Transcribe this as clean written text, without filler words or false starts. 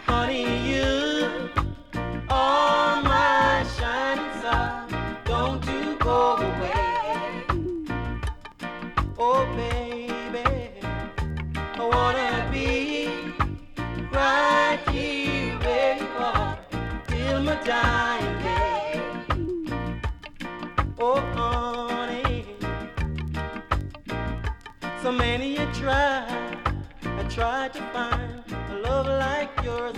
Honey, you are my shining star. Don't you go away. Oh, baby, I wanna be right here where you are till my dying day. Oh, honey, so many you tried. I tried to find a love like yours